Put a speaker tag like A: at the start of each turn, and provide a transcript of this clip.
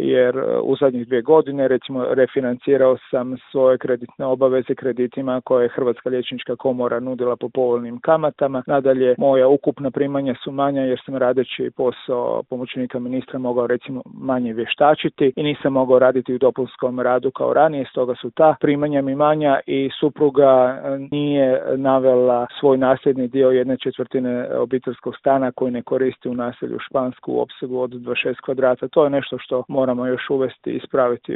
A: jer u zadnjih 2 godine recimo refinancirao sam svoje kreditne obaveze kreditima koje je Hrvatska liječnička komora nudila po povoljnim kamatama. Nadalje, moja ukupna primanja su manja jer sam radeći posao pomoćnika ministra mogao recimo manje vještačiti i nisam mogao raditi u dopunskom radu kao ranije, stoga su ta primanja mi manja i supruga nije navela svoj nasljedni dio 1/4 obiteljskog stana koji ne koristi u naselju Špansku u opsegu od 26 kvadrata. To je nešto što moramo još uvesti i ispraviti